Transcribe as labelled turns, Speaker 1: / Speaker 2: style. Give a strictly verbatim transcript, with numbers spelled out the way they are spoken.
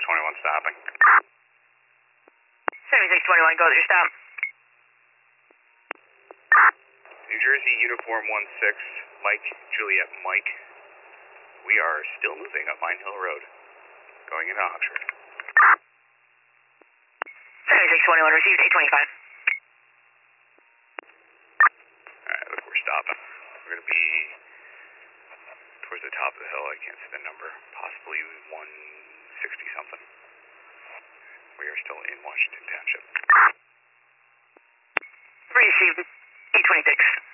Speaker 1: twenty-one stopping.
Speaker 2: seventy-six twenty-one, go with your stop.
Speaker 1: New Jersey Uniform one six, Mike, Juliet, Mike. We are still moving up Mine Hill Road, going into Oxford.
Speaker 2: seventy-six twenty-one, received eight twenty-five.
Speaker 1: Alright, look, we're stopping. We're going to be towards the top of the hill. I can't see the number. Possibly one sixty something. We are still in Washington Township.
Speaker 2: Received eight twenty-six.